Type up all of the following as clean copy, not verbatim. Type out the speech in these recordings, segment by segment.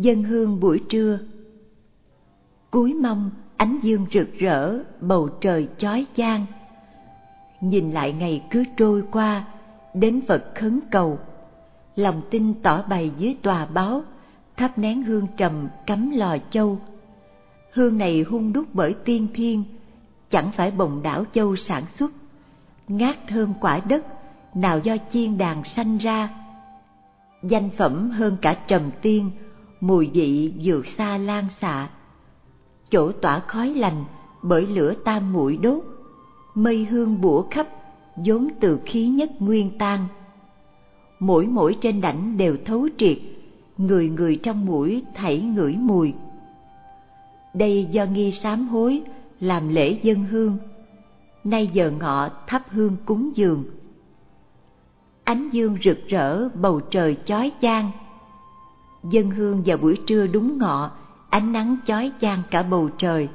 Dâng hương buổi trưa. Cuối mâm ánh dương rực rỡ, bầu trời chói chang. Nhìn lại ngày cứ trôi qua, đến Phật khấn cầu. Lòng tin tỏ bày dưới tòa báo, thắp nén hương trầm cắm lò châu. Hương này hun đúc bởi tiên thiên, chẳng phải bồng đảo châu sản xuất. Ngát thơm quả đất, nào do chiên đàn sanh ra. Danh phẩm hơn cả trầm tiên, mùi vị vượt xa lan xạ. Chỗ tỏa khói lành, bởi lửa tam muội đốt. Mây hương bủa khắp, vốn từ khí nhất nguyên tan. Mỗi mỗi trên đảnh đều thấu triệt, người người trong mũi thảy ngửi mùi. Đây do nghi sám hối, làm lễ dâng hương. Nay giờ ngọ thắp hương cúng dường. Ánh dương rực rỡ, bầu trời chói chang. Dâng hương vào buổi trưa đúng ngọ, ánh nắng chói chang cả bầu trời.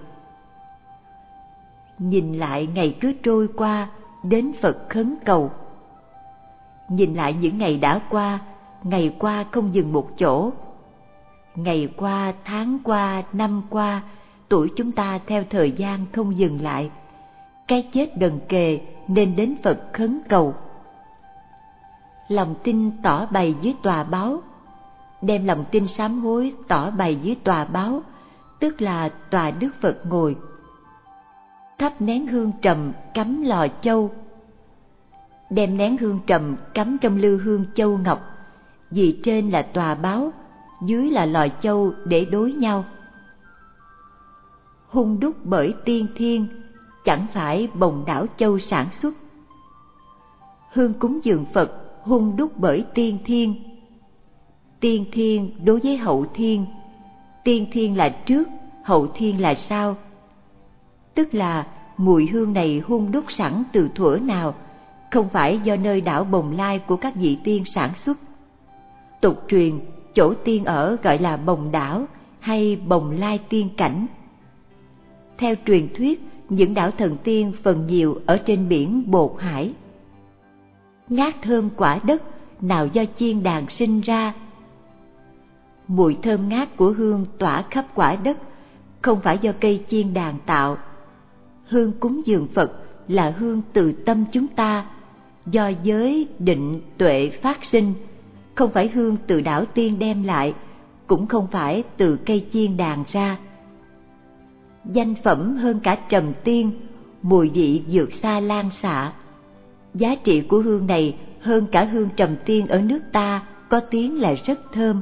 Nhìn lại ngày cứ trôi qua, đến Phật khấn cầu. Nhìn lại những ngày đã qua, ngày qua không dừng một chỗ. Ngày qua, tháng qua, năm qua, tuổi chúng ta theo thời gian không dừng lại. Cái chết gần kề nên đến Phật khấn cầu. Lòng tin tỏ bày dưới tòa báo. Đem lòng tin sám hối tỏ bày dưới tòa báo, tức là tòa Đức Phật ngồi. Thắp nén hương trầm cắm lò châu. Đem nén hương trầm cắm trong lư hương châu ngọc, vì trên là tòa báo, dưới là lò châu để đối nhau. Hun đúc bởi tiên thiên, chẳng phải bồng đảo châu sản xuất. Hương cúng dường Phật hun đúc bởi tiên thiên. Tiên thiên đối với hậu thiên, tiên thiên là trước, hậu thiên là sau. Tức là mùi hương này hun đúc sẵn từ thuở nào, không phải do nơi đảo Bồng Lai của các vị tiên sản xuất. Tục truyền chỗ tiên ở gọi là Bồng Đảo hay Bồng Lai tiên cảnh. Theo truyền thuyết, những đảo thần tiên phần nhiều ở trên biển Bột Hải. Ngát thơm quả đất, nào do chiên đàn sinh ra. Mùi thơm ngát của hương tỏa khắp quả đất, không phải do cây chiên đàn tạo. Hương cúng dường Phật là hương từ tâm chúng ta, do giới định tuệ phát sinh, không phải hương từ đảo tiên đem lại, cũng không phải từ cây chiên đàn ra. Danh phẩm hơn cả trầm tiên, mùi vị vượt xa lan xạ. Giá trị của hương này hơn cả hương trầm tiên ở nước ta, có tiếng là rất thơm.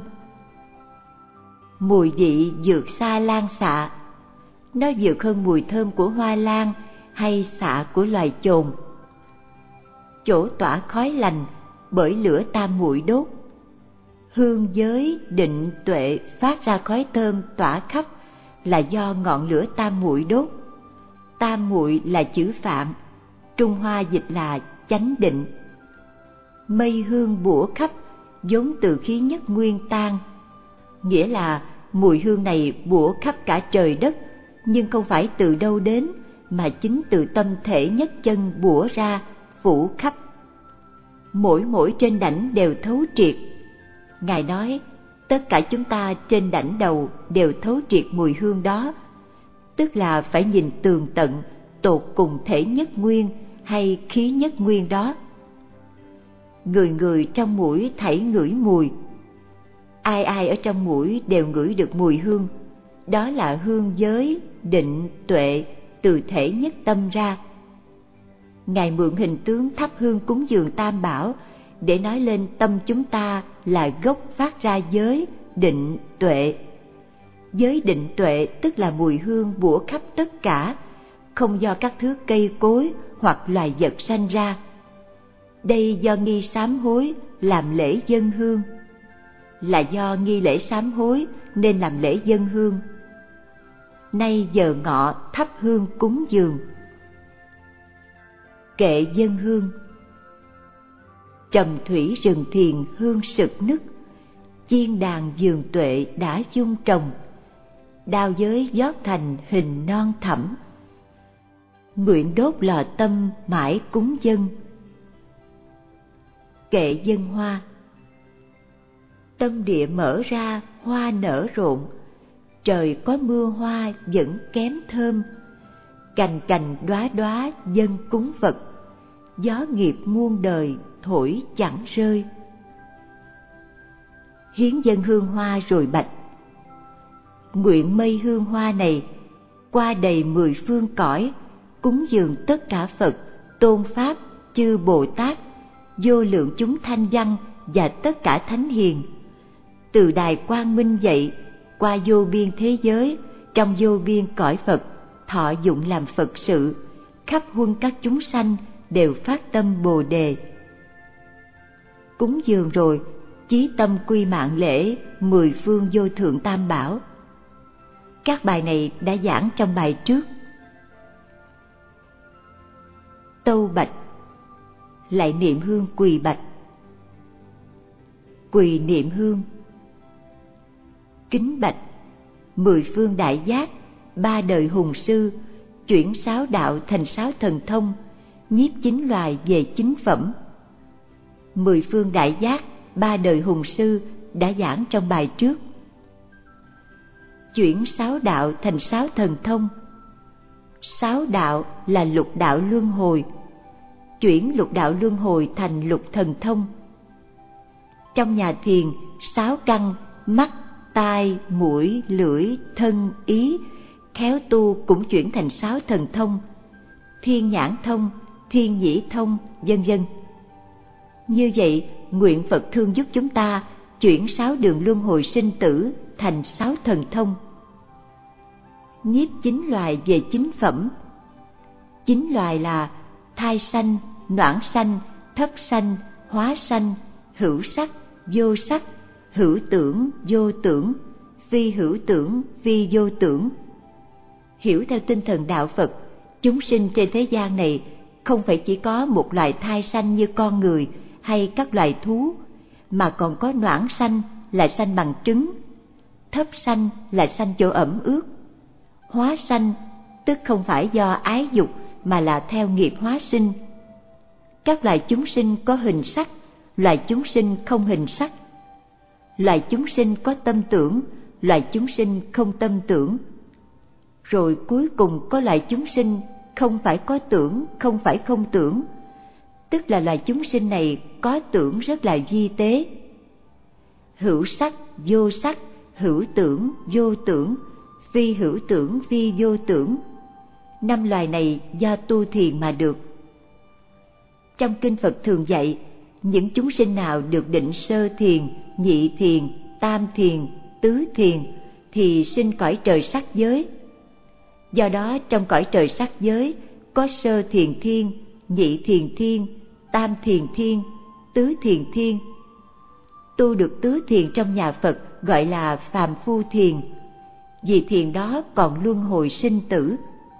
Mùi vị vượt xa lan xạ, nó vượt hơn mùi thơm của hoa lan hay xạ của loài chồn. Chỗ tỏa khói lành, bởi lửa tam muội đốt. Hương giới định tuệ phát ra khói thơm tỏa khắp, là do ngọn lửa tam muội đốt. Tam muội là chữ Phạn, Trung Hoa dịch là chánh định. Mây hương bủa khắp, vốn từ khí nhất nguyên tan. Nghĩa là mùi hương này bủa khắp cả trời đất, nhưng không phải từ đâu đến, mà chính từ tâm thể nhất chân bủa ra, phủ khắp. Mỗi mỗi trên đảnh đều thấu triệt. Ngài nói, tất cả chúng ta trên đảnh đầu đều thấu triệt mùi hương đó, tức là phải nhìn tường tận, tột cùng thể nhất nguyên hay khí nhất nguyên đó. Người người trong mũi thảy ngửi mùi. Ai ai ở trong mũi đều ngửi được mùi hương. Đó là hương giới, định, tuệ, từ thể nhất tâm ra. Ngài mượn hình tướng thắp hương cúng dường Tam Bảo để nói lên tâm chúng ta là gốc phát ra giới, định, tuệ. Giới định tuệ tức là mùi hương bủa khắp tất cả, không do các thứ cây cối hoặc loài vật sanh ra. Đây do nghi sám hối làm lễ dâng hương. Là do nghi lễ sám hối nên làm lễ dâng hương. Nay giờ ngọ thắp hương cúng dường. Kệ dâng hương. Trầm thủy rừng thiền hương sực nức, chiên đàn vườn tuệ đã dung trồng, đao giới giót thành hình non thẳm, nguyện đốt lò tâm mãi cúng dâng. Kệ dâng hoa. Tâm địa mở ra hoa nở rộn, trời có mưa hoa vẫn kém thơm. Cành cành đóa đóa dâng cúng Phật, gió nghiệp muôn đời thổi chẳng rơi. Hiến dâng hương hoa rồi bạch: nguyện mây hương hoa này qua đầy 10 phương cõi, cúng dường tất cả Phật, tôn Pháp, chư Bồ Tát, vô lượng chúng thanh văn và tất cả thánh hiền. Từ đài quang minh dậy, qua vô biên thế giới, trong vô biên cõi Phật, thọ dụng làm Phật sự, khắp huân các chúng sanh đều phát tâm Bồ đề. Cúng dường rồi, chí tâm quy mạng lễ 10 phương vô thượng tam bảo. Các bài này đã giảng trong bài trước. Tâu bạch, lại niệm hương quỳ bạch. Quỳ niệm hương. Kính bạch, 10 phương đại giác, 3 đời hùng sư, chuyển 6 đạo thành 6 thần thông, nhiếp 9 loài về 9 phẩm. 10 phương đại giác, 3 đời hùng sư đã giảng trong bài trước. Chuyển 6 đạo thành 6 thần thông. 6 đạo là lục đạo luân hồi, chuyển lục đạo luân hồi thành lục thần thông. Trong nhà thiền, 6 căn mắt, tai, mũi, lưỡi, thân, ý, khéo tu cũng chuyển thành 6 thần thông: thiên nhãn thông, thiên nhĩ thông, vân vân. Như vậy, nguyện Phật thương giúp chúng ta chuyển 6 đường luân hồi sinh tử thành 6 thần thông. Nhiếp 9 loài về 9 phẩm. 9 loài là thai sanh, noãn sanh, thất sanh, hóa sanh, hữu sắc, vô sắc, hữu tưởng, vô tưởng, phi hữu tưởng, phi vô tưởng. Hiểu theo tinh thần đạo Phật, chúng sinh trên thế gian này không phải chỉ có một loài thai sanh như con người hay các loài thú, mà còn có noãn sanh là sanh bằng trứng, thấp sanh là sanh chỗ ẩm ướt, hóa sanh tức không phải do ái dục mà là theo nghiệp hóa sinh. Các loài chúng sinh có hình sắc, loài chúng sinh không hình sắc. Loài chúng sinh có tâm tưởng, loài chúng sinh không tâm tưởng. Rồi cuối cùng có loài chúng sinh không phải có tưởng, không phải không tưởng, tức là loài chúng sinh này có tưởng rất là vi tế. Hữu sắc, vô sắc, hữu tưởng, vô tưởng, phi hữu tưởng, phi vô tưởng. 5 loài này do tu thiền mà được. Trong kinh Phật thường dạy, những chúng sinh nào được định sơ thiền, nhị thiền, tam thiền, tứ thiền thì sinh cõi trời sắc giới. Do đó trong cõi trời sắc giới có sơ thiền thiên, nhị thiền thiên, tam thiền thiên, tứ thiền thiên. Tu được tứ thiền trong nhà Phật gọi là phàm phu thiền, vì thiền đó còn luân hồi sinh tử.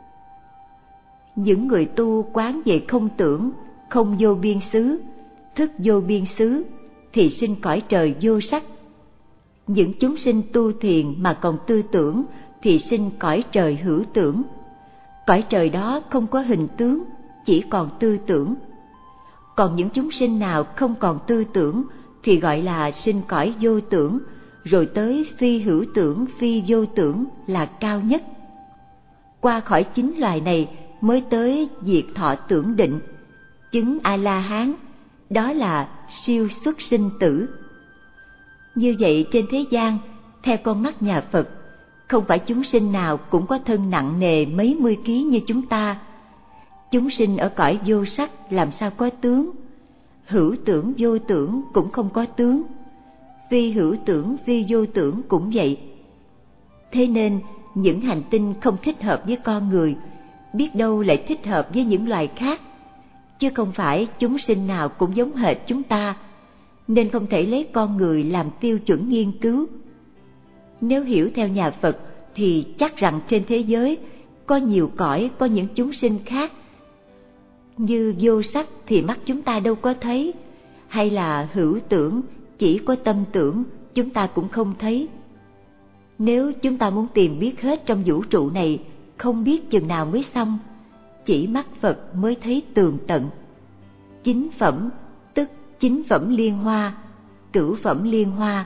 Những người tu quán về không tưởng, không vô biên xứ, thức vô biên xứ thì sinh cõi trời vô sắc. Những chúng sinh tu thiền mà còn tư tưởng thì sinh cõi trời hữu tưởng. Cõi trời đó không có hình tướng, chỉ còn tư tưởng. Còn những chúng sinh nào không còn tư tưởng thì gọi là sinh cõi vô tưởng, rồi tới phi hữu tưởng, phi vô tưởng là cao nhất. Qua khỏi 9 loài này mới tới diệt thọ tưởng định, chứng A-la-hán, đó là siêu xuất sinh tử. Như vậy trên thế gian, theo con mắt nhà Phật, không phải chúng sinh nào cũng có thân nặng nề mấy mươi ký như chúng ta. Chúng sinh ở cõi vô sắc làm sao có tướng, hữu tưởng vô tưởng cũng không có tướng, phi hữu tưởng phi vô tưởng cũng vậy. Thế nên những hành tinh không thích hợp với con người, biết đâu lại thích hợp với những loài khác, chứ không phải chúng sinh nào cũng giống hệt chúng ta, nên không thể lấy con người làm tiêu chuẩn nghiên cứu. Nếu hiểu theo nhà Phật thì chắc rằng trên thế giới có nhiều cõi, có những chúng sinh khác. Như vô sắc thì mắt chúng ta đâu có thấy, hay là hữu tưởng chỉ có tâm tưởng chúng ta cũng không thấy. Nếu chúng ta muốn tìm biết hết trong vũ trụ này, không biết chừng nào mới xong, chỉ mắt Phật mới thấy tường tận. 9 phẩm tức 9 phẩm liên hoa, cửu phẩm liên hoa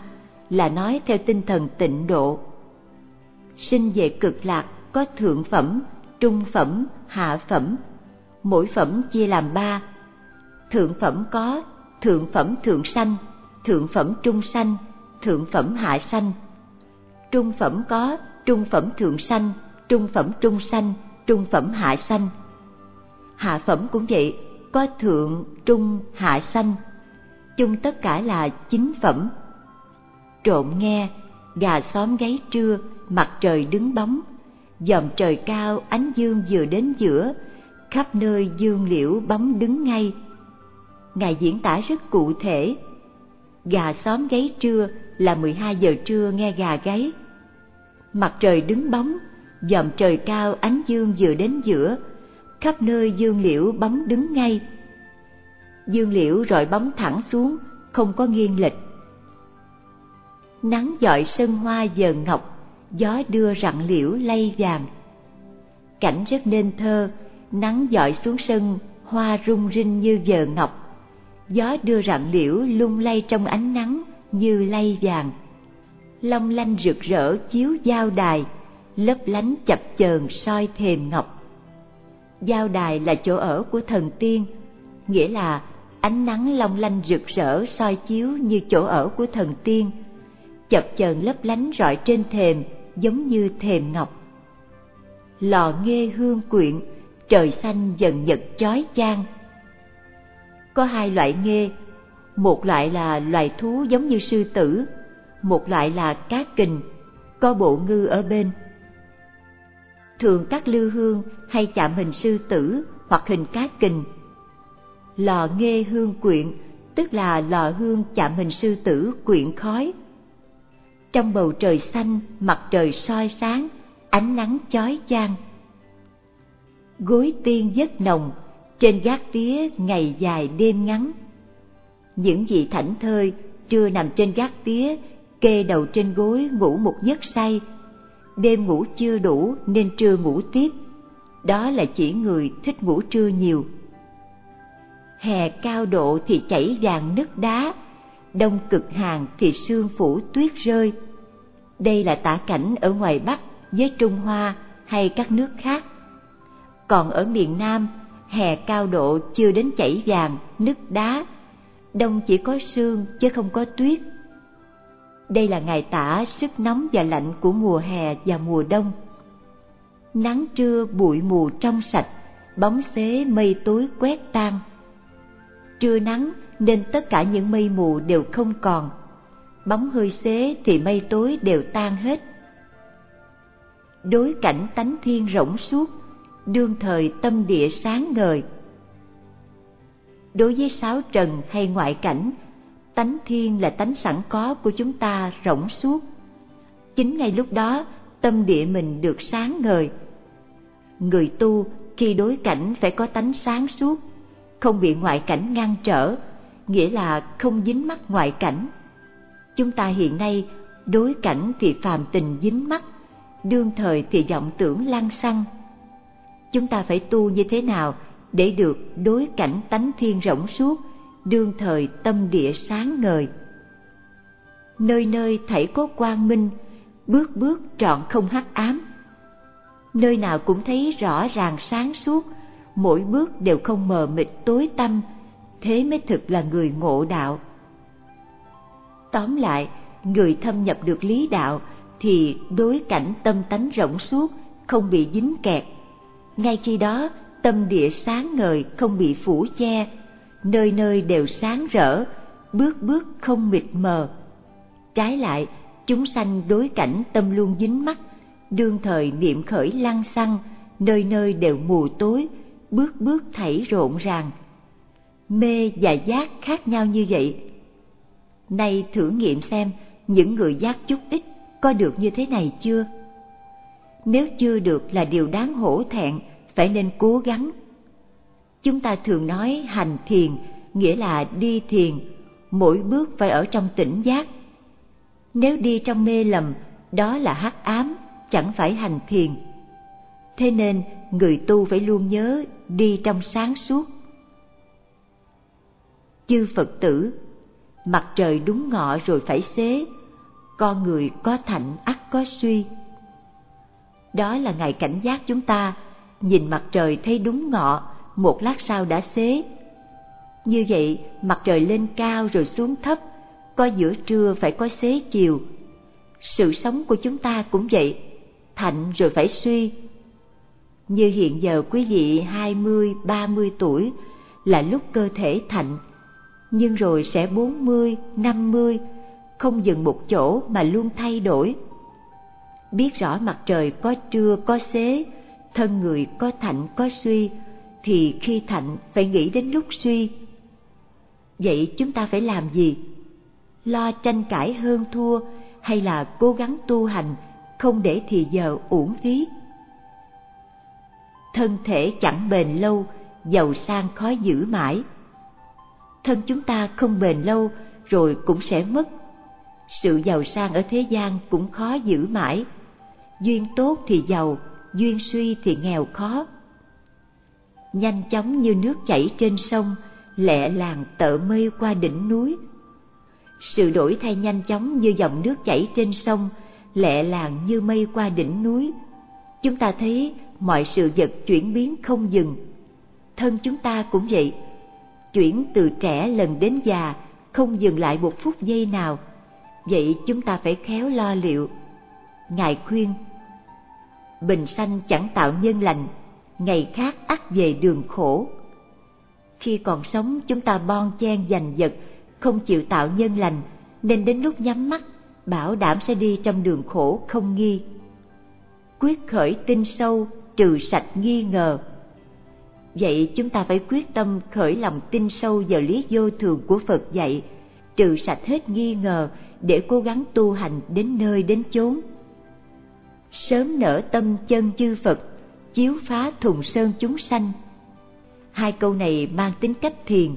là nói theo tinh thần tịnh độ. Sinh về cực lạc có thượng phẩm, trung phẩm, hạ phẩm. Mỗi phẩm chia làm 3. Thượng phẩm có thượng phẩm thượng sanh, thượng phẩm trung sanh, thượng phẩm hạ sanh. Trung phẩm có trung phẩm thượng sanh, trung phẩm trung sanh, trung phẩm hạ sanh. Hạ phẩm cũng vậy, có thượng, trung, hạ sanh. Chung tất cả là 9 phẩm. Trộm nghe, gà xóm gáy trưa, mặt trời đứng bóng, dòm trời cao ánh dương vừa đến giữa, khắp nơi dương liễu bóng đứng ngay. Ngài diễn tả rất cụ thể. Gà xóm gáy trưa là 12 giờ trưa nghe gà gáy. Mặt trời đứng bóng, dòm trời cao ánh dương vừa đến giữa, khắp nơi dương liễu bóng đứng ngay. Dương liễu rọi bóng thẳng xuống, không có nghiêng lệch. Nắng dọi sân hoa giờ ngọc, gió đưa rặng liễu lay vàng. Cảnh rất nên thơ, nắng dọi xuống sân, hoa rung rinh như giờ ngọc, gió đưa rặng liễu lung lay trong ánh nắng như lay vàng. Long lanh rực rỡ chiếu giao đài, lấp lánh chập chờn soi thềm ngọc. Giao đài là chỗ ở của thần tiên, nghĩa là ánh nắng long lanh rực rỡ soi chiếu như chỗ ở của thần tiên, chập chờn lấp lánh rọi trên thềm giống như thềm ngọc. Lò nghê hương quyện, trời xanh dần nhật chói chang. Có 2 loại nghê, một loại là loài thú giống như sư tử, một loại là cá kình, có bộ ngư ở bên. Thường các lư hương hay chạm hình sư tử hoặc hình cá kình. Lò nghê hương quyện tức là lò hương chạm hình sư tử quyện khói. Trong bầu trời xanh, mặt trời soi sáng, ánh nắng chói chang. Gối tiên giấc nồng, trên gác tía ngày dài đêm ngắn. Những vị thảnh thơi trưa nằm trên gác tía, kê đầu trên gối ngủ một giấc say. Đêm ngủ chưa đủ nên trưa ngủ tiếp, đó là chỉ người thích ngủ trưa nhiều. Hè cao độ thì chảy vàng nứt đá, đông cực hàn thì sương phủ tuyết rơi. Đây là tả cảnh ở ngoài Bắc với Trung Hoa hay các nước khác. Còn ở miền Nam, hè cao độ chưa đến chảy vàng nứt đá, đông chỉ có sương chứ không có tuyết. Đây là ngài tả sức nóng và lạnh của mùa hè và mùa đông. Nắng trưa bụi mù trong sạch, bóng xế mây tối quét tan. Trưa nắng nên tất cả những mây mù đều không còn, bóng hơi xế thì mây tối đều tan hết. Đối cảnh tánh thiên rỗng suốt, đương thời tâm địa sáng ngời. Đối với sáu trần hay ngoại cảnh, tánh thiên là tánh sẵn có của chúng ta rỗng suốt. Chính ngay lúc đó tâm địa mình được sáng ngời. Người tu khi đối cảnh phải có tánh sáng suốt, không bị ngoại cảnh ngăn trở, nghĩa là không dính mắc ngoại cảnh. Chúng ta hiện nay đối cảnh thì phàm tình dính mắc, đương thời thì vọng tưởng lăng xăng. Chúng ta phải tu như thế nào để được đối cảnh tánh thiên rỗng suốt, đương thời tâm địa sáng ngời? Nơi nơi thảy có quang minh, bước bước trọn không hắc ám. Nơi nào cũng thấy rõ ràng sáng suốt, mỗi bước đều không mờ mịt tối tăm, thế mới thực là người ngộ đạo. Tóm lại, người thâm nhập được lý đạo thì đối cảnh tâm tánh rỗng suốt, không bị dính kẹt. Ngay khi đó, tâm địa sáng ngời không bị phủ che, nơi nơi đều sáng rỡ, bước bước không mịt mờ. Trái lại, chúng sanh đối cảnh tâm luôn dính mắc, đương thời niệm khởi lăng xăng, nơi nơi đều mù tối, bước bước thảy rộn ràng. Mê và giác khác nhau như vậy. Nay thử nghiệm xem những người giác chút ít có được như thế này chưa? Nếu chưa được là điều đáng hổ thẹn, phải nên cố gắng. Chúng ta thường nói hành thiền, nghĩa là đi thiền, mỗi bước phải ở trong tỉnh giác. Nếu đi trong mê lầm, đó là hắc ám, chẳng phải hành thiền. Thế nên người tu phải luôn nhớ đi trong sáng suốt. Chư Phật tử, mặt trời đúng ngọ rồi phải xế, con người có thạnh ắt có suy. Đó là ngày cảnh giác chúng ta, nhìn mặt trời thấy đúng ngọ, một lát sau đã xế. Như vậy, mặt trời lên cao rồi xuống thấp, có giữa trưa phải có xế chiều. Sự sống của chúng ta cũng vậy, thạnh rồi phải suy. Như hiện giờ quý vị 20, 30 tuổi là lúc cơ thể thạnh, nhưng rồi sẽ 40, 50, không dừng một chỗ mà luôn thay đổi. Biết rõ mặt trời có trưa có xế, thân người có thạnh có suy, thì khi thạnh phải nghĩ đến lúc suy. Vậy chúng ta phải làm gì? Lo tranh cãi hơn thua hay là cố gắng tu hành, không để thì giờ uổng phí? Thân thể chẳng bền lâu, giàu sang khó giữ mãi. Thân chúng ta không bền lâu rồi cũng sẽ mất. Sự giàu sang ở thế gian cũng khó giữ mãi. Duyên tốt thì giàu, duyên suy thì nghèo khó. Nhanh chóng như nước chảy trên sông, lẹ làng tợ mây qua đỉnh núi. Sự đổi thay nhanh chóng như dòng nước chảy trên sông, lẹ làng như mây qua đỉnh núi. Chúng ta thấy mọi sự vật chuyển biến không dừng. Thân chúng ta cũng vậy, chuyển từ trẻ lần đến già, không dừng lại một phút giây nào. Vậy chúng ta phải khéo lo liệu. Ngài khuyên, bình sanh chẳng tạo nhân lành, ngày khác ắt về đường khổ. Khi còn sống chúng ta bon chen giành giật, không chịu tạo nhân lành, nên đến lúc nhắm mắt, bảo đảm sẽ đi trong đường khổ không nghi. Quyết khởi tinh sâu, trừ sạch nghi ngờ. Vậy chúng ta phải quyết tâm khởi lòng tin sâu vào lý vô thường của Phật dạy, trừ sạch hết nghi ngờ để cố gắng tu hành đến nơi đến chốn. Sớm nở tâm chân chư Phật, chiếu phá thùng sơn chúng sanh. Hai câu này mang tính cách thiền.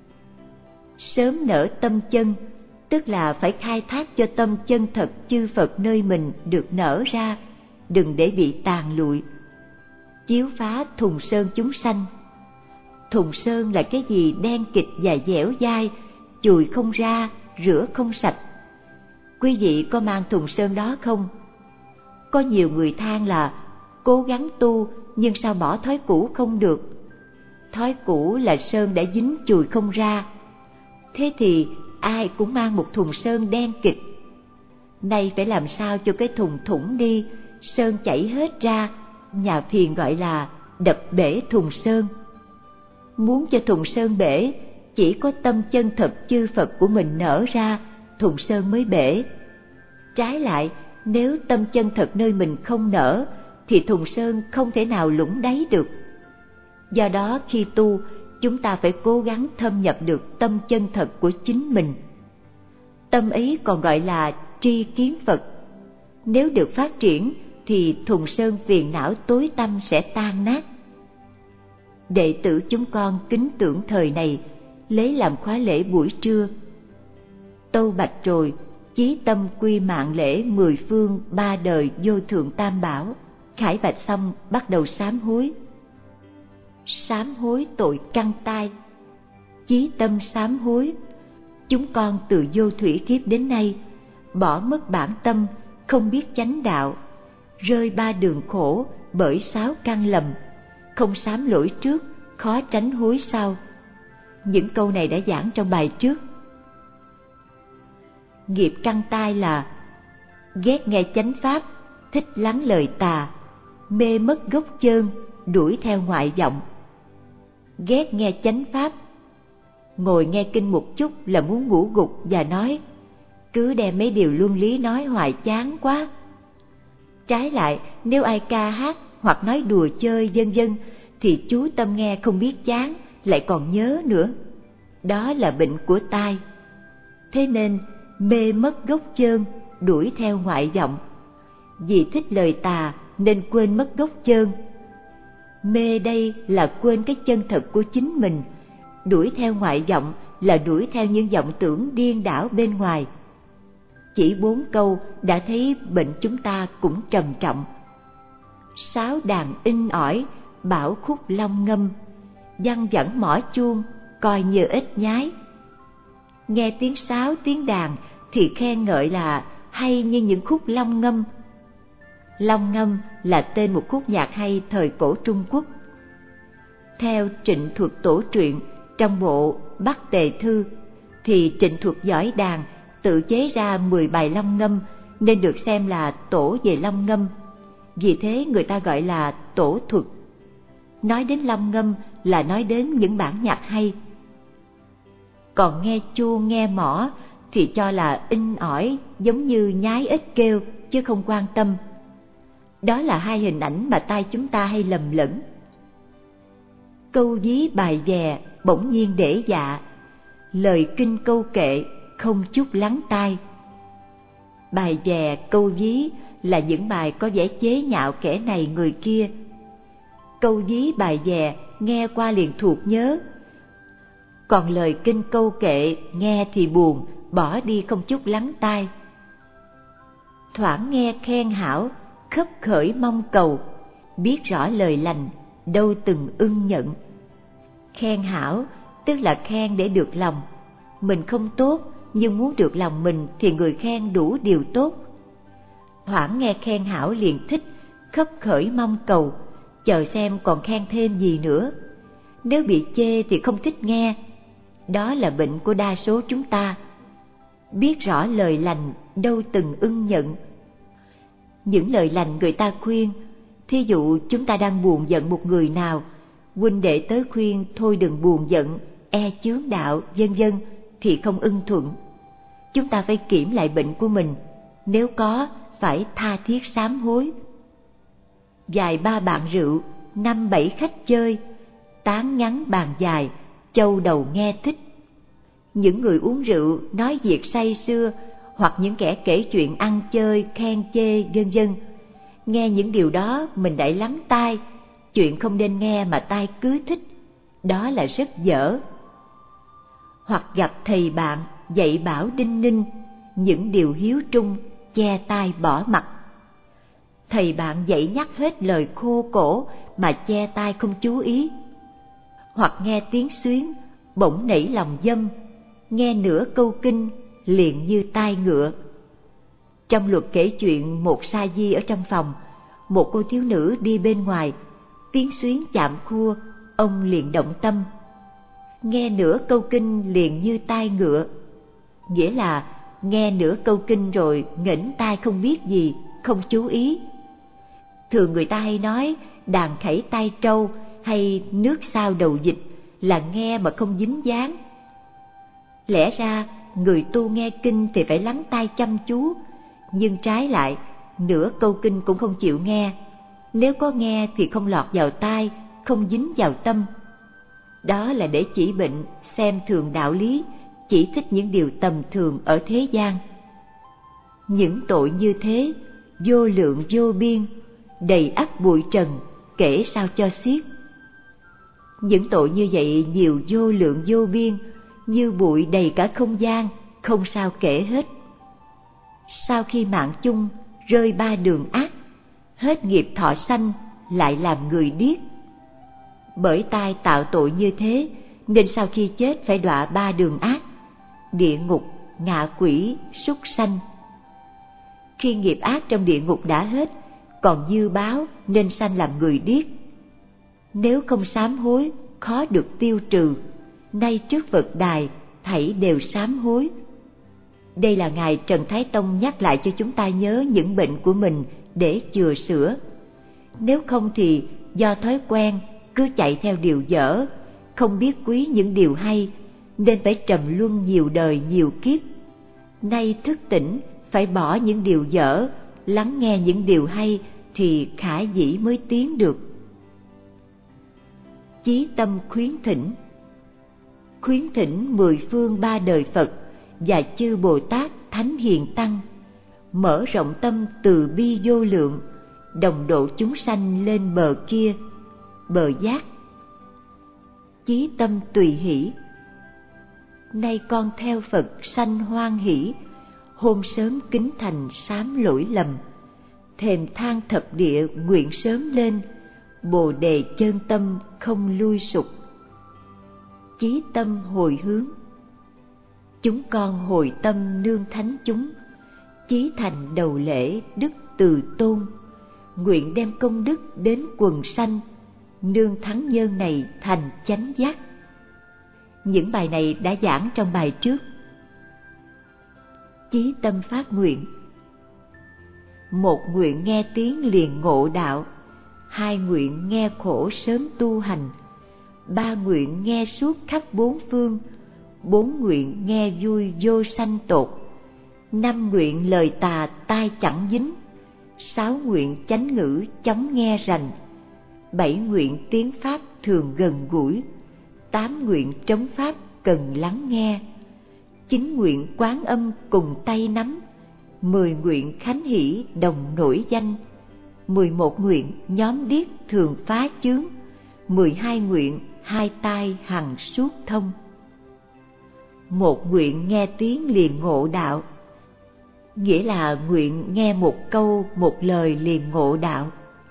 Sớm nở tâm chân, tức là phải khai thác cho tâm chân thật chư Phật nơi mình được nở ra, đừng để bị tàn lụi. Chiếu phá thùng sơn chúng sanh. Thùng sơn là cái gì đen kịt và dẻo dai, chùi không ra, rửa không sạch. Quý vị có mang thùng sơn đó không? Có nhiều người than là cố gắng tu nhưng sao bỏ thói cũ không được. Thói cũ là sơn đã dính chùi không ra. Thế thì ai cũng mang một thùng sơn đen kịt. Nay phải làm sao cho cái thùng thủng đi, sơn chảy hết ra. Nhà thiền gọi là đập bể thùng sơn. Muốn cho thùng sơn bể, chỉ có tâm chân thật chư Phật của mình nở ra, thùng sơn mới bể. Trái lại, nếu tâm chân thật nơi mình không nở, thì thùng sơn không thể nào lũng đáy được. Do đó khi tu, chúng ta phải cố gắng thâm nhập được tâm chân thật của chính mình. Tâm ấy còn gọi là tri kiến Phật. Nếu được phát triển, thì thùng sơn phiền não tối tăm sẽ tan nát. Đệ tử chúng con kính tưởng thời này, lấy làm khóa lễ buổi trưa. Tâu bạch rồi, chí tâm quy mạng lễ 10 phương 3 đời vô thượng tam bảo. Khải bạch xong bắt đầu sám hối. Sám hối tội căn tai. Chí tâm sám hối. Chúng con từ vô thủy kiếp đến nay, bỏ mất bản tâm, không biết chánh đạo, rơi 3 đường khổ bởi 6 căn lầm, không sám lỗi trước, khó tránh hối sau. Những câu này đã giảng trong bài trước. Nghiệp căn tai là ghét nghe chánh pháp, thích lắng lời tà, mê mất gốc chơn, đuổi theo ngoại vọng. Ghét nghe chánh pháp, ngồi nghe kinh một chút là muốn ngủ gục và nói cứ đem mấy điều luân lý nói hoài chán quá. Trái lại, nếu ai ca hát hoặc nói đùa chơi vân vân thì chú tâm nghe không biết chán, lại còn nhớ nữa. Đó là bệnh của tai. Thế nên mê mất gốc chơn, đuổi theo ngoại vọng. Vì thích lời tà nên quên mất gốc chơn. Mê đây là quên cái chân thật của chính mình. Đuổi theo ngoại vọng là đuổi theo những vọng tưởng điên đảo bên ngoài. Chỉ 4 câu đã thấy bệnh chúng ta cũng trầm trọng. Sáo đàn in ỏi, bảo khúc long ngâm, văng vẳng mõ chuông, coi như ít nhái. Nghe tiếng sáo tiếng đàn thì khen ngợi là hay như những khúc long ngâm. Long ngâm là tên một khúc nhạc hay thời cổ Trung Quốc. Theo Trịnh Thuật Tổ truyện trong bộ Bắc Tề Thư thì Trịnh Thuật giỏi đàn, tự chế ra 10 bài long ngâm nên được xem là tổ về long ngâm. Vì thế người ta gọi là tổ thuật. Nói đến long ngâm là nói đến những bản nhạc hay. Còn nghe chuông nghe mõ thì cho là inh ỏi giống như nhái ếch kêu chứ không quan tâm. Đó là hai hình ảnh mà tai chúng ta hay lầm lẫn. Câu ví bài vè bỗng nhiên để dạ, lời kinh câu kệ không chút lắng tai. Bài vè câu ví là những bài có vẻ chế nhạo kẻ này người kia. Câu ví bài vè nghe qua liền thuộc nhớ, còn lời kinh câu kệ nghe thì buồn, bỏ đi không chút lắng tai. Thoảng nghe khen hảo, khấp khởi mong cầu, biết rõ lời lành, đâu từng ưng nhận. Khen hảo tức là khen để được lòng. Mình không tốt nhưng muốn được lòng mình thì người khen đủ điều tốt. Thoảng nghe khen hảo liền thích, khấp khởi mong cầu, chờ xem còn khen thêm gì nữa. Nếu bị chê thì không thích nghe. Đó là bệnh của đa số chúng ta. Biết rõ lời lành, đâu từng ưng nhận. Những lời lành người ta khuyên, thí dụ chúng ta đang buồn giận một người nào, huynh đệ tới khuyên thôi đừng buồn giận, e chướng đạo, vân vân, thì không ưng thuận. Chúng ta phải kiểm lại bệnh của mình, nếu có phải tha thiết sám hối. Vài ba bạn rượu, 5-7 khách chơi, tán ngắn bàn dài, châu đầu nghe thích. Những người uống rượu nói việc say sưa, hoặc những kẻ kể chuyện ăn chơi, khen chê, vân vân. Nghe những điều đó mình đẩy lắng tai, chuyện không nên nghe mà tai cứ thích, đó là rất dở. Hoặc gặp thầy bạn dạy bảo đinh ninh, những điều hiếu trung, che tai bỏ mặt. Thầy bạn dạy nhắc hết lời khô cổ mà che tai không chú ý. Hoặc nghe tiếng xuyến, bỗng nảy lòng dâm, nghe nửa câu kinh, liền như tai ngựa. Trong luật kể chuyện một sa di ở trong phòng, một cô thiếu nữ đi bên ngoài, tiếng xuyến chạm khua, ông liền động tâm. Nghe nửa câu kinh liền như tai ngựa, nghĩa là nghe nửa câu kinh rồi nghển tai không biết gì, không chú ý. Thường người ta hay nói đàn khẩy tai trâu hay nước sao đầu dịch là nghe mà không dính dáng. Lẽ ra người tu nghe kinh thì phải lắng tai chăm chú, nhưng trái lại nửa câu kinh cũng không chịu nghe. Nếu có nghe thì không lọt vào tai, không dính vào tâm. Đó là để chỉ bệnh, xem thường đạo lý, chỉ thích những điều tầm thường ở thế gian. Những tội như thế, vô lượng vô biên, đầy ắp bụi trần, kể sao cho xiết. Những tội như vậy nhiều vô lượng vô biên, như bụi đầy cả không gian, không sao kể hết. Sau khi mạng chung rơi 3 đường ác, hết nghiệp thọ sanh lại làm người điếc. Bởi tai tạo tội như thế nên sau khi chết phải đọa 3 đường ác: địa ngục, ngạ quỷ, súc sanh. Khi nghiệp ác trong địa ngục đã hết, còn dư báo nên sanh làm người điếc. Nếu không sám hối, khó được tiêu trừ. Nay trước Phật đài, thảy đều sám hối. Đây là Ngài Trần Thái Tông nhắc lại cho chúng ta nhớ những bệnh của mình để chừa sửa. Nếu không thì do thói quen cứ chạy theo điều dở, không biết quý những điều hay, nên phải trầm luân nhiều đời nhiều kiếp. Nay thức tỉnh, phải bỏ những điều dở, lắng nghe những điều hay thì khả dĩ mới tiến được. Chí tâm khuyến thỉnh. Khuyến thỉnh 10 phương 3 đời Phật và chư Bồ Tát Thánh Hiền Tăng, mở rộng tâm từ bi vô lượng, đồng độ chúng sanh lên bờ kia, bờ giác. Chí tâm tùy hỷ. Nay con theo Phật sanh hoan hỷ, hôm sớm kính thành sám lỗi lầm, thềm thang thập địa nguyện sớm lên, Bồ đề chân tâm không lui sụp. Chí tâm hồi hướng. Chúng con hồi tâm nương thánh chúng, chí thành đầu lễ đức từ tôn, nguyện đem công đức đến quần sanh, nương thắng nhân này thành chánh giác. Những bài này đã giảng trong bài trước. Chí tâm phát nguyện: một nguyện nghe tiếng liền ngộ đạo, hai nguyện nghe khổ sớm tu hành, ba nguyện nghe suốt khắp bốn phương, bốn nguyện nghe vui vô sanh tột, năm nguyện lời tà tai chẳng dính, sáu nguyện chánh ngữ chóng nghe rành, bảy nguyện tiếng pháp thường gần gũi, tám nguyện trống pháp cần lắng nghe, chín nguyện quán âm cùng tay nắm, 10 nguyện khánh hỷ đồng nổi danh, 11 nguyện nhóm điếc thường phá chướng, 12 nguyện hai tai hằng suốt thông. Một nguyện nghe tiếng liền ngộ đạo, nghĩa là nguyện nghe một câu một lời liền ngộ đạo.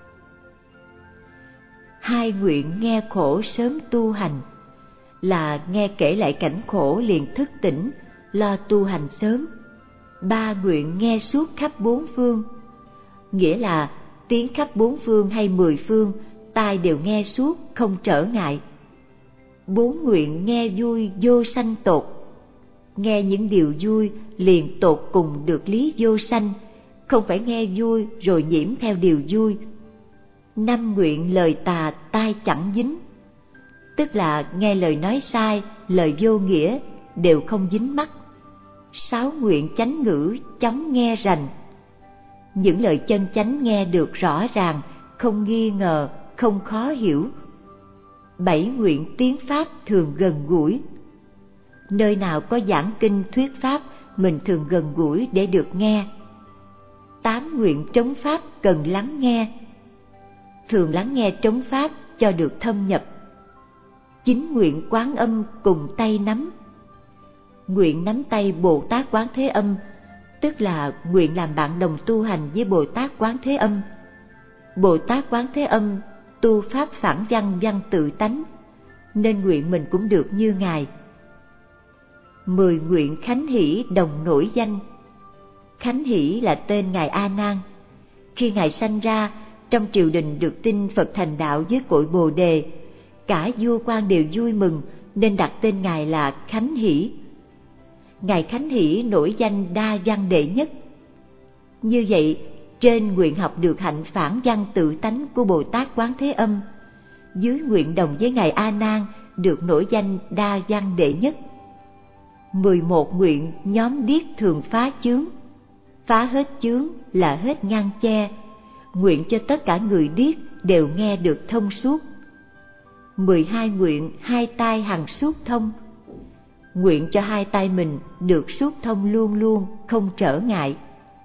Hai nguyện nghe khổ sớm tu hành, là nghe kể lại cảnh khổ liền thức tỉnh, lo tu hành sớm. Ba nguyện nghe suốt khắp bốn phương, nghĩa là tiếng khắp bốn phương hay 10 phương, tai đều nghe suốt không trở ngại. Bốn nguyện nghe vui vô sanh tột, nghe những điều vui liền tột cùng được lý vô sanh, không phải nghe vui rồi nhiễm theo điều vui. Năm nguyện lời tà tai chẳng dính, tức là nghe lời nói sai, lời vô nghĩa đều không dính mắc. Sáu nguyện chánh ngữ chóng nghe rành, những lời chân chánh nghe được rõ ràng, không nghi ngờ, không khó hiểu. Bảy nguyện tiếng pháp thường gần gũi, nơi nào có giảng kinh thuyết pháp mình thường gần gũi để được nghe. Tám nguyện trống pháp cần lắng nghe, thường lắng nghe trống pháp cho được thâm nhập. Chín nguyện quán âm cùng tay nắm, nguyện nắm tay Bồ Tát Quán Thế Âm, tức là nguyện làm bạn đồng tu hành với Bồ Tát Quán Thế Âm. Bồ Tát Quán Thế Âm tu pháp phản văn văn tự tánh, nên nguyện mình cũng được như Ngài. 10 nguyện khánh hỷ đồng nổi danh. Khánh hỷ là tên Ngài A Nan. Khi Ngài sanh ra, trong triều đình được tin Phật thành đạo với cội Bồ Đề, cả vua quan đều vui mừng nên đặt tên Ngài là Khánh Hỷ. Ngài Khánh Hỷ nổi danh đa văn đệ nhất. Như vậy, trên nguyện học được hạnh phản văn tự tánh của Bồ Tát Quán Thế Âm, dưới nguyện đồng với Ngài A Nan được nổi danh đa văn đệ nhất. 11 nguyện nhóm điếc thường phá chướng. Phá hết chướng là hết ngăn che, nguyện cho tất cả người điếc đều nghe được thông suốt. 12 nguyện hai tai hằng suốt thông, nguyện cho hai tai mình được suốt thông luôn luôn, không trở ngại.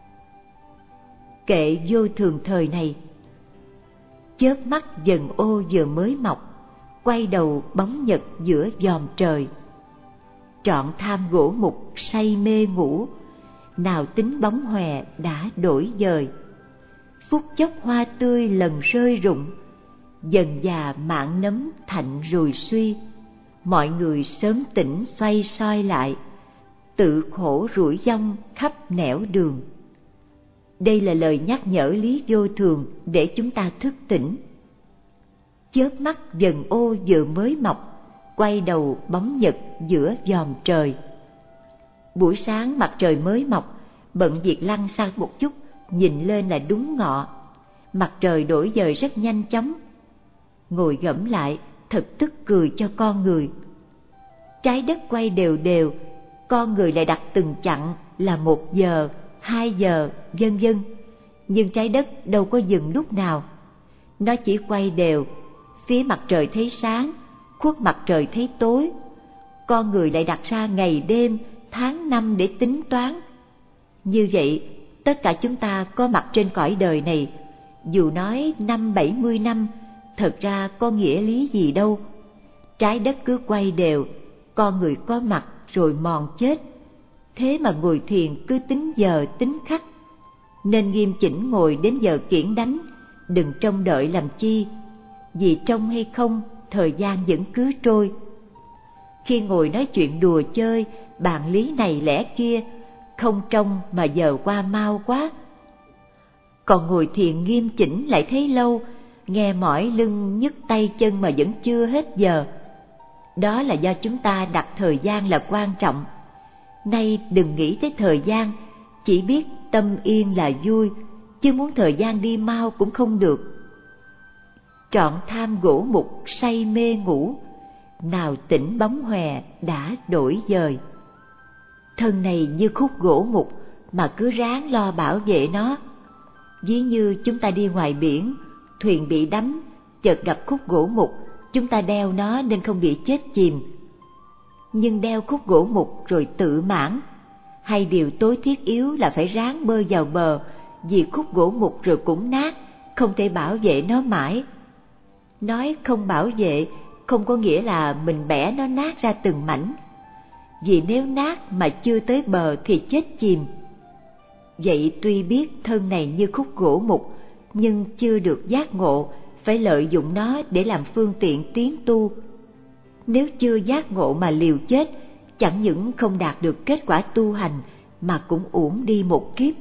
Kệ vô thường thời này, chớp mắt dần ô vừa mới mọc, quay đầu bóng nhật giữa giòm trời. Trọn tham gỗ mục say mê ngủ, nào tính bóng hòe đã đổi dời. Phút chốc hoa tươi lần rơi rụng, dần già mạn nấm thạnh rùi suy. Mọi người sớm tỉnh xoay soi lại, tự khổ rủi dong khắp nẻo đường. Đây là lời nhắc nhở lý vô thường để chúng ta thức tỉnh. Chớp mắt dần ô vừa mới mọc, quay đầu bóng nhật giữa giòm trời. Buổi sáng mặt trời mới mọc, bận việc lăn sang một chút, nhìn lên là đúng ngọ. Mặt trời đổi dời rất nhanh chóng. Ngồi gẫm lại, thật tức cười cho con người. Trái đất quay đều đều, con người lại đặt từng chặng là 1 giờ, 2 giờ, vân vân. Nhưng trái đất đâu có dừng lúc nào. Nó chỉ quay đều, phía mặt trời thấy sáng, khuất mặt trời thấy tối. Con người lại đặt ra ngày đêm, tháng năm để tính toán. Như vậy, tất cả chúng ta có mặt trên cõi đời này, dù nói 50-70 năm, thật ra có nghĩa lý gì đâu. Trái đất cứ quay đều, con người có mặt rồi mòn chết. Thế mà ngồi thiền cứ tính giờ tính khắc. Nên nghiêm chỉnh ngồi đến giờ kiển đánh, đừng trông đợi làm chi. Vì trông hay không, thời gian vẫn cứ trôi. Khi ngồi nói chuyện đùa chơi, bàn lý này lẽ kia, không trông mà giờ qua mau quá. Còn ngồi thiền nghiêm chỉnh lại thấy lâu, nghe mỏi lưng nhức tay chân mà vẫn chưa hết giờ. Đó là do chúng ta đặt thời gian là quan trọng. Nay đừng nghĩ tới thời gian, chỉ biết tâm yên là vui, chứ muốn thời gian đi mau cũng không được. Trọn tham gỗ mục say mê ngủ, nào tỉnh bóng hòe đã đổi dời. Thân này như khúc gỗ mục mà cứ ráng lo bảo vệ nó. Ví như chúng ta đi ngoài biển, thuyền bị đắm, chợt gặp khúc gỗ mục, chúng ta đeo nó nên không bị chết chìm. Nhưng đeo khúc gỗ mục rồi tự mãn, hay điều tối thiết yếu là phải ráng bơi vào bờ, vì khúc gỗ mục rồi cũng nát, không thể bảo vệ nó mãi. Nói không bảo vệ không có nghĩa là mình bẻ nó nát ra từng mảnh, vì nếu nát mà chưa tới bờ thì chết chìm. Vậy tuy biết thân này như khúc gỗ mục, nhưng chưa được giác ngộ, phải lợi dụng nó để làm phương tiện tiến tu. Nếu chưa giác ngộ mà liều chết, chẳng những không đạt được kết quả tu hành, mà cũng uổng đi một kiếp.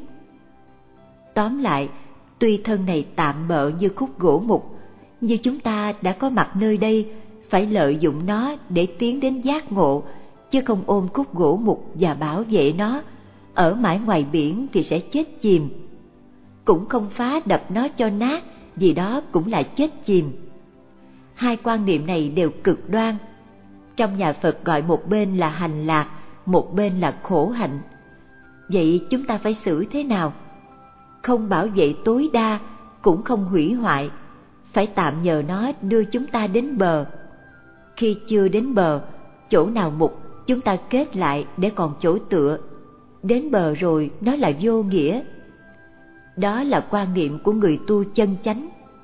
Tóm lại, tuy thân này tạm bợ như khúc gỗ mục, như chúng ta đã có mặt nơi đây, phải lợi dụng nó để tiến đến giác ngộ, chứ không ôm khúc gỗ mục và bảo vệ nó. Ở mãi ngoài biển thì sẽ chết chìm. Cũng không phá đập nó cho nát, vì đó cũng là chết chìm. Hai quan niệm này đều cực đoan. Trong nhà Phật gọi một bên là hành lạc, một bên là khổ hạnh. Vậy chúng ta phải xử thế nào? Không bảo vệ tối đa, cũng không hủy hoại, phải tạm nhờ nó đưa chúng ta đến bờ. Khi chưa đến bờ, chỗ nào mục chúng ta kết lại để còn chỗ tựa. Đến bờ rồi nó là vô nghĩa. Đó là quan niệm của người tu chân chánh.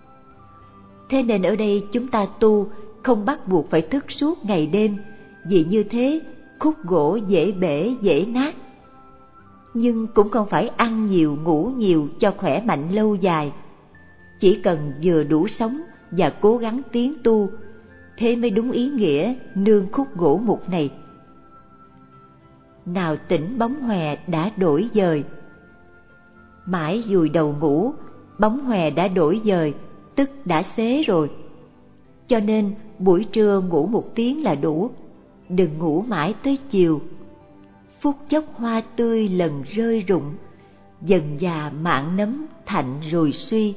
Thế nên ở đây chúng ta tu không bắt buộc phải thức suốt ngày đêm, vì như thế khúc gỗ dễ bể dễ nát. Nhưng cũng không phải ăn nhiều ngủ nhiều cho khỏe mạnh lâu dài. Chỉ cần vừa đủ sống và cố gắng tiến tu, thế mới đúng ý nghĩa nương khúc gỗ mục này. Nào tỉnh bóng hòe đã đổi dời. Mãi dùi đầu ngủ, bóng hòe đã đổi dời, tức đã xế rồi. Cho nên buổi trưa ngủ 1 tiếng là đủ, đừng ngủ mãi tới chiều. Phút chốc hoa tươi lần rơi rụng, dần già mạn nấm thạnh rồi suy.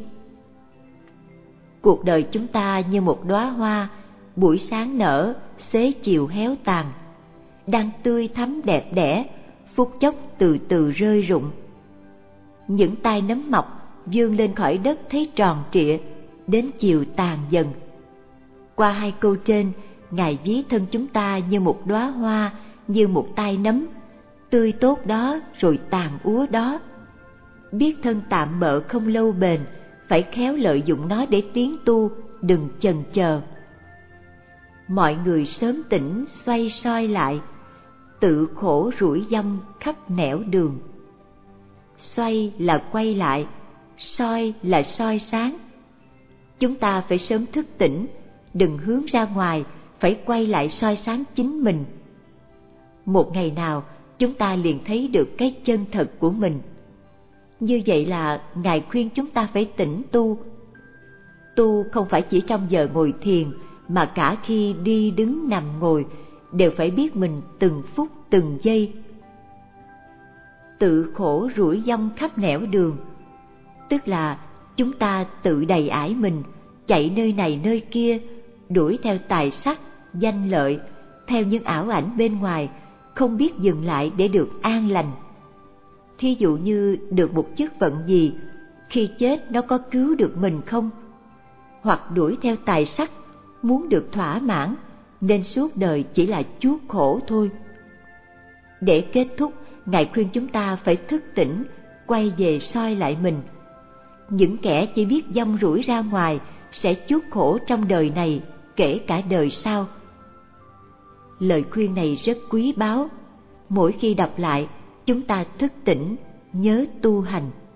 Cuộc đời chúng ta như một đóa hoa, buổi sáng nở, xế chiều héo tàn, đang tươi thắm đẹp đẽ, phút chốc từ từ rơi rụng. Những tai nấm mọc vươn lên khỏi đất thấy tròn trịa, đến chiều tàn dần. Qua hai câu trên, Ngài ví thân chúng ta như một đóa hoa, như một tai nấm, tươi tốt đó rồi tàn úa đó. Biết thân tạm bợ không lâu bền, phải khéo lợi dụng nó để tiến tu, đừng chần chờ. Mọi người sớm tỉnh xoay soi lại, tự khổ rủi dâm khắp nẻo đường. Xoay là quay lại, soi là soi sáng. Chúng ta phải sớm thức tỉnh, đừng hướng ra ngoài, phải quay lại soi sáng chính mình. Một ngày nào chúng ta liền thấy được cái chân thật của mình. Như vậy là Ngài khuyên chúng ta phải tỉnh tu. Tu không phải chỉ trong giờ ngồi thiền, mà cả khi đi đứng nằm ngồi đều phải biết mình từng phút từng giây. Tự khổ rủi dông khắp nẻo đường, tức là chúng ta tự đầy ải mình, chạy nơi này nơi kia, đuổi theo tài sắc, danh lợi, theo những ảo ảnh bên ngoài, không biết dừng lại để được an lành. Thí dụ như được một chức phận gì, khi chết nó có cứu được mình không? Hoặc đuổi theo tài sắc, muốn được thỏa mãn, nên suốt đời chỉ là chuốc khổ thôi. Để kết thúc, Ngài khuyên chúng ta phải thức tỉnh, quay về soi lại mình. Những kẻ chỉ biết dông rủi ra ngoài sẽ chuốc khổ trong đời này, kể cả đời sau. Lời khuyên này rất quý báu. Mỗi khi đọc lại, chúng ta thức tỉnh, nhớ tu hành.